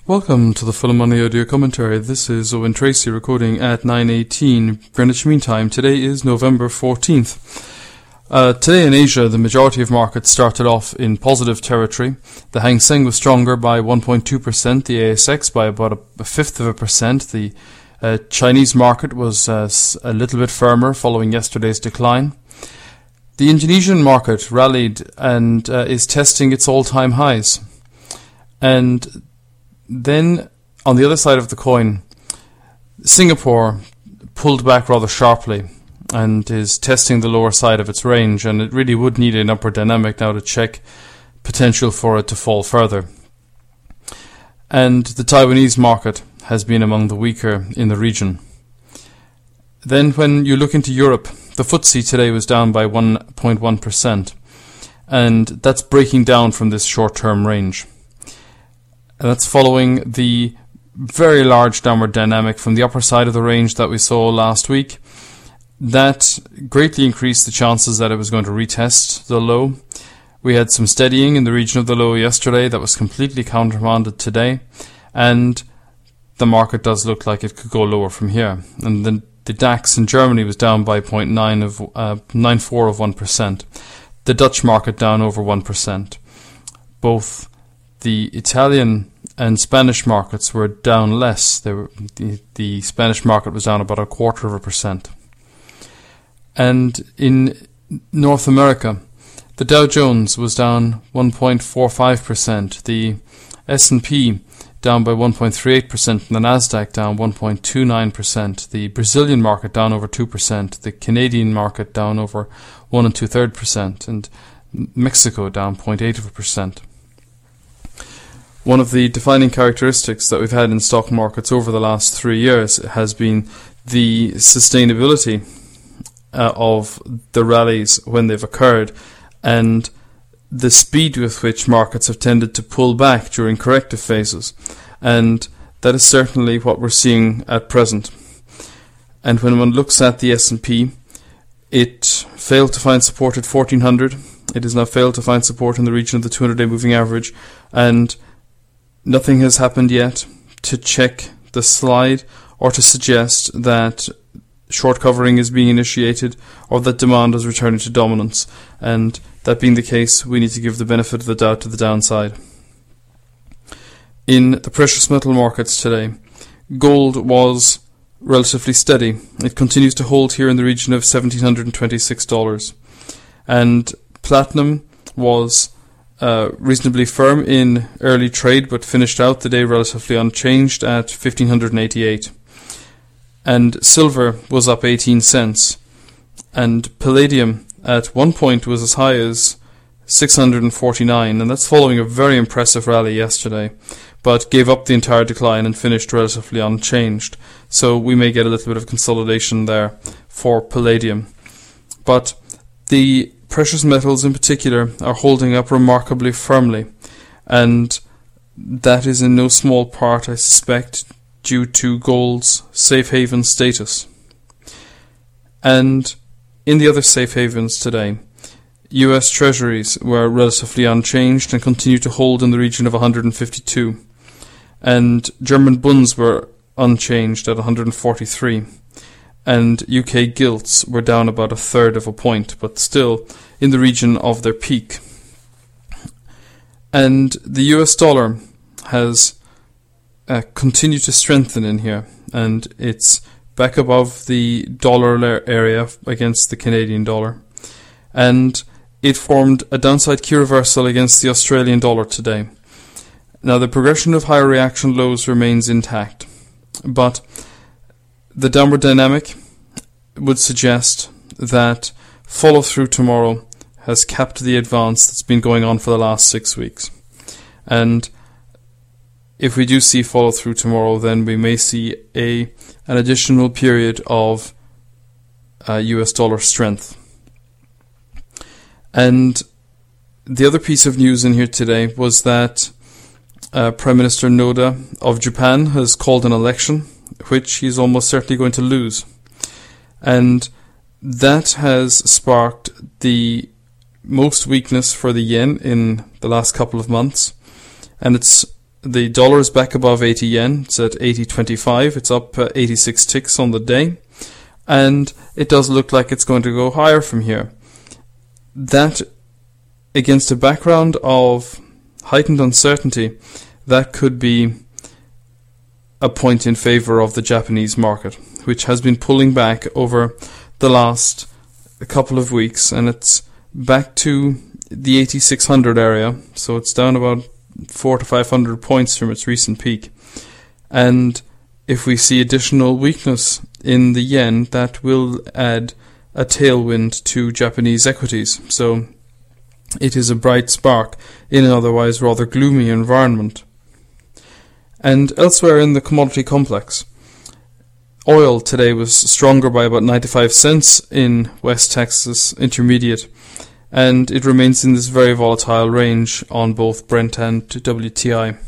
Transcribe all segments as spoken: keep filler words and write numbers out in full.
Welcome to the Fulham Money Audio Commentary. This is Owen Tracy recording at nine eighteen Greenwich Mean Time. Today is November fourteenth. Uh, today in Asia, the majority of markets started off in positive territory. The Hang Seng was stronger by one point two percent, the A S X by about a, a fifth of a percent. The uh, Chinese market was uh, a little bit firmer following yesterday's decline. The Indonesian market rallied and uh, is testing its all-time highs. And then, on the other side of the coin, Singapore pulled back rather sharply and is testing the lower side of its range, and it really would need an upward dynamic now to check potential for it to fall further. And the Taiwanese market has been among the weaker in the region. Then when you look into Europe, the F T S E today was down by one point one percent, and that's breaking down from this short-term range. And that's following the very large downward dynamic from the upper side of the range that we saw last week. That greatly increased the chances that it was going to retest the low. We had some steadying in the region of the low yesterday that was completely countermanded today, and the market does look like it could go lower from here. And then the DAX in Germany was down by zero point nine of uh, nine four of one percent. The Dutch market down over one percent. Both the Italian and Spanish markets were down less. They were, the, the Spanish market was down about a quarter of a percent. And in North America, the Dow Jones was down one point four five percent. The S and P down by one point three eight percent, and the Nasdaq down one point two nine percent. The Brazilian market down over two percent. The Canadian market down over one and two third percent, and Mexico down zero point eight of a percent. One of the defining characteristics that we've had in stock markets over the last three years has been the sustainability uh, of the rallies when they've occurred, and the speed with which markets have tended to pull back during corrective phases. And that is certainly what we're seeing at present. And when one looks at the S and P, it failed to find support at fourteen hundred. It has now failed to find support in the region of the two hundred day moving average, and nothing has happened yet to check the slide or to suggest that short covering is being initiated or that demand is returning to dominance. And that being the case, we need to give the benefit of the doubt to the downside. In the precious metal markets today, gold was relatively steady. It continues to hold here in the region of one thousand seven hundred twenty-six dollars. And platinum was Uh, reasonably firm in early trade, but finished out the day relatively unchanged at one thousand five hundred eighty-eight. And silver was up eighteen cents. And palladium at one point was as high as six hundred forty-nine, and that's following a very impressive rally yesterday, but gave up the entire decline and finished relatively unchanged. So we may get a little bit of consolidation there for palladium. But the precious metals in particular are holding up remarkably firmly, and that is in no small part, I suspect, due to gold's safe haven status. And in the other safe havens today, U S Treasuries were relatively unchanged and continue to hold in the region of one hundred fifty-two, and German Bunds were unchanged at one hundred forty-three. And U K gilts were down about a third of a point, but still in the region of their peak. And the U S dollar has uh, continued to strengthen in here, and it's back above the dollar area against the Canadian dollar. And it formed a downside key reversal against the Australian dollar today. Now, the progression of higher reaction lows remains intact, but the downward dynamic would suggest that follow-through tomorrow has capped the advance that's been going on for the last six weeks. And if we do see follow-through tomorrow, then we may see a an additional period of uh, U S dollar strength. And the other piece of news in here today was that uh, Prime Minister Noda of Japan has called an election, which he's almost certainly going to lose. And that has sparked the most weakness for the yen in the last couple of months, and it's The dollar is back above eighty yen. It's at eighty twenty-five. It's up uh, eighty-six ticks on the day. And it does look like it's going to go higher from here. That, against a background of heightened uncertainty, that could be a point in favor of the Japanese market, which has been pulling back over the last couple of weeks, and it's back to the eighty-six hundred area, so it's down about four to five hundred points from its recent peak. And if we see additional weakness in the yen, that will add a tailwind to Japanese equities. So it is a bright spark in an otherwise rather gloomy environment. And elsewhere in the commodity complex, oil today was stronger by about ninety-five cents in West Texas Intermediate, and it remains in this very volatile range on both Brent and W T I.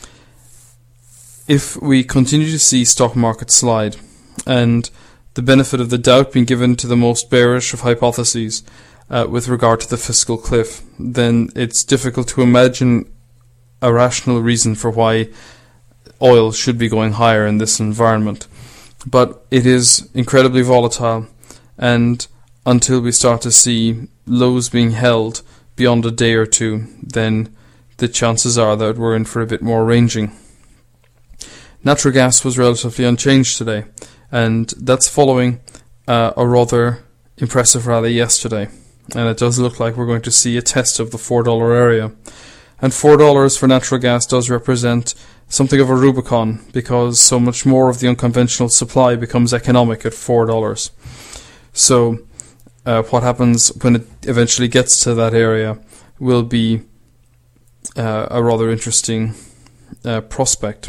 If we continue to see stock market slide, and the benefit of the doubt being given to the most bearish of hypotheses uh, with regard to the fiscal cliff, then it's difficult to imagine a rational reason for why oil should be going higher in this environment. But it is incredibly volatile, and until we start to see lows being held beyond a day or two, then the chances are that we're in for a bit more ranging. Natural gas was relatively unchanged today, and that's following uh, a rather impressive rally yesterday. And it does look like we're going to see a test of the four dollar area. And four dollars for natural gas does represent something of a Rubicon, because so much more of the unconventional supply becomes economic at four dollars. So uh, what happens when it eventually gets to that area will be uh, a rather interesting uh, prospect.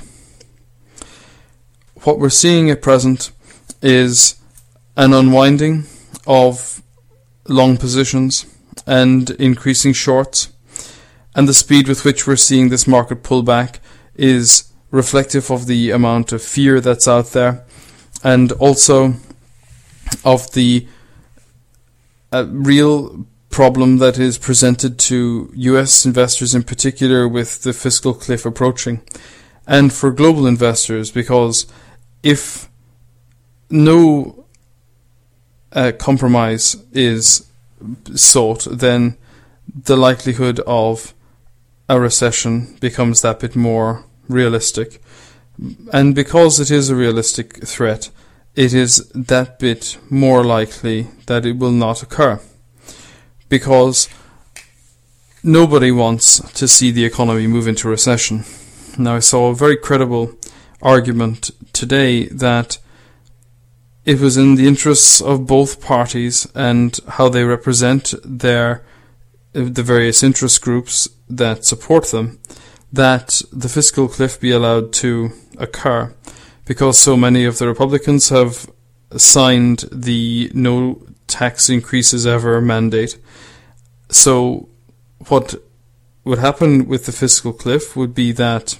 What we're seeing at present is an unwinding of long positions and increasing shorts, and the speed with which we're seeing this market pull back is reflective of the amount of fear that's out there, and also of the uh, real problem that is presented to U S investors in particular with the fiscal cliff approaching, and for global investors, because if no uh, compromise is sought, then the likelihood of a recession becomes that bit more realistic. And because it is a realistic threat, it is that bit more likely that it will not occur. Because nobody wants to see the economy move into recession. Now, I saw a very credible argument today that it was in the interests of both parties and how they represent their the various interest groups that support them, that the fiscal cliff be allowed to occur, because so many of the Republicans have signed the no tax increases ever mandate. So what would happen with the fiscal cliff would be that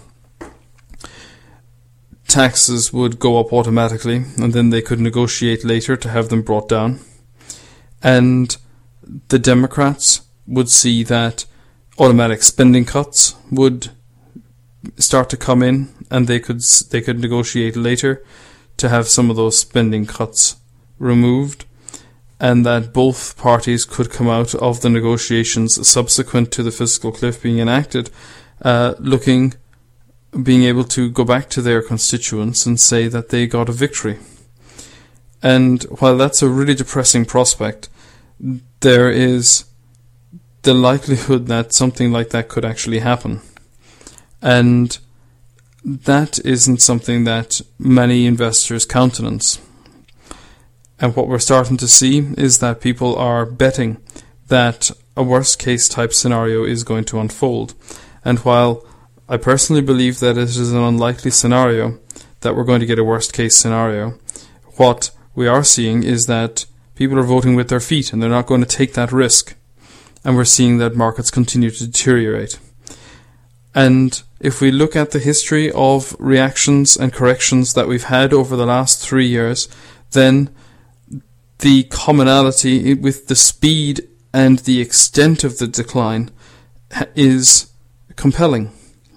taxes would go up automatically, and then they could negotiate later to have them brought down. And the Democrats would see that automatic spending cuts would start to come in, and they could they could negotiate later to have some of those spending cuts removed, and that both parties could come out of the negotiations subsequent to the fiscal cliff being enacted, uh, looking being able to go back to their constituents and say that they got a victory. And while that's a really depressing prospect, there is the likelihood that something like that could actually happen. And that isn't something that many investors countenance. And what we're starting to see is that people are betting that a worst case type scenario is going to unfold. And while I personally believe that it is an unlikely scenario that we're going to get a worst case scenario, what we are seeing is that people are voting with their feet and they're not going to take that risk. And we're seeing that markets continue to deteriorate. And if we look at the history of reactions and corrections that we've had over the last three years, then the commonality with the speed and the extent of the decline is compelling.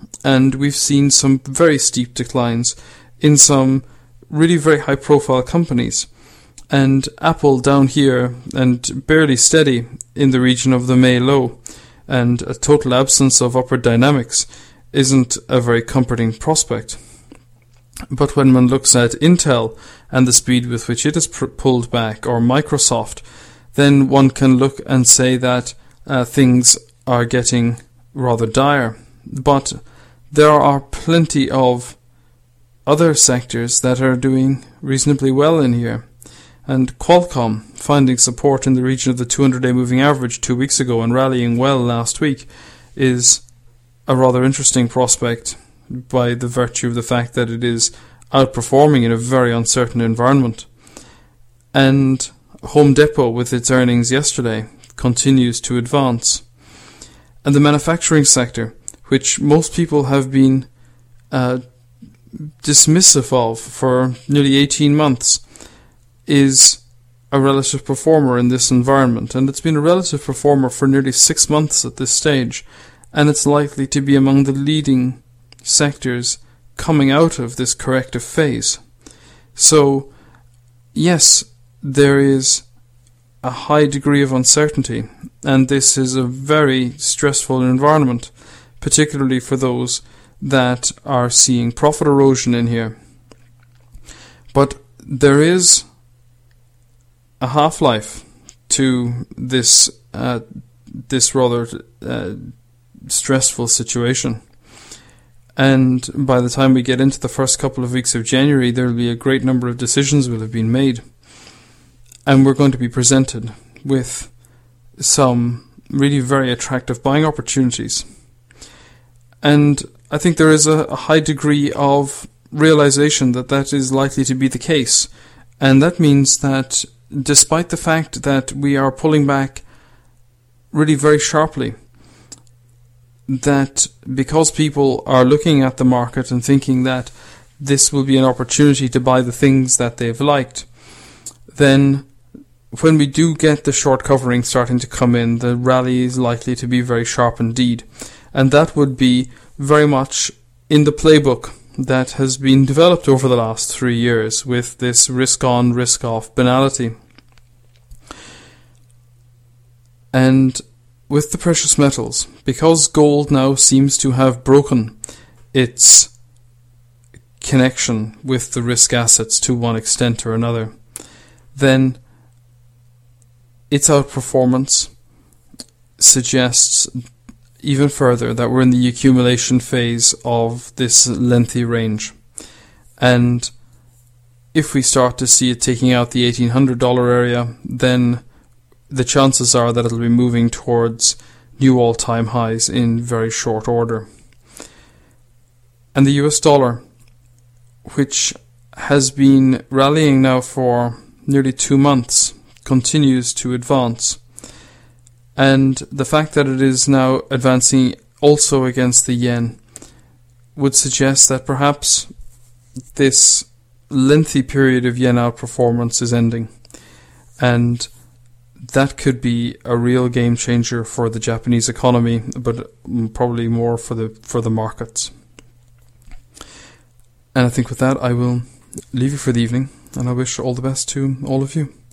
and we've seen some very steep declines in some really very high profile companies. And Apple down here and barely steady in the region of the May low, and a total absence of upward dynamics isn't a very comforting prospect. But when one looks at Intel and the speed with which it has pr- pulled back, or Microsoft, then one can look and say that uh, things are getting rather dire. But there are plenty of other sectors that are doing reasonably well in here. And Qualcomm, finding support in the region of the two hundred day moving average two weeks ago and rallying well last week, is a rather interesting prospect by the virtue of the fact that it is outperforming in a very uncertain environment. And Home Depot, with its earnings yesterday, continues to advance. And the manufacturing sector, which most people have been uh, dismissive of for nearly eighteen months, is a relative performer in this environment, and it's been a relative performer for nearly six months at this stage, and it's likely to be among the leading sectors coming out of this corrective phase. So, yes, there is a high degree of uncertainty, and this is a very stressful environment, particularly for those that are seeing profit erosion in here. But there is a half-life to this uh, this rather uh, stressful situation. And by the time we get into the first couple of weeks of January, there will be a great number of decisions will have been made. And we're going to be presented with some really very attractive buying opportunities. And I think there is a, a high degree of realization that that is likely to be the case. And that means that despite the fact that we are pulling back really very sharply, that because people are looking at the market and thinking that this will be an opportunity to buy the things that they've liked, then when we do get the short covering starting to come in, the rally is likely to be very sharp indeed. And that would be very much in the playbook that has been developed over the last three years with this risk-on, risk-off banality. And with the precious metals, because gold now seems to have broken its connection with the risk assets to one extent or another, then its outperformance suggests even further that we're in the accumulation phase of this lengthy range. And if we start to see it taking out the eighteen hundred dollars area, then the chances are that it'll be moving towards new all-time highs in very short order. And the U S dollar, which has been rallying now for nearly two months, continues to advance. And the fact that it is now advancing also against the yen would suggest that perhaps this lengthy period of yen outperformance is ending. And that could be a real game changer for the Japanese economy, but probably more for the for the markets. And I think with that I will leave you for the evening, and I wish all the best to all of you.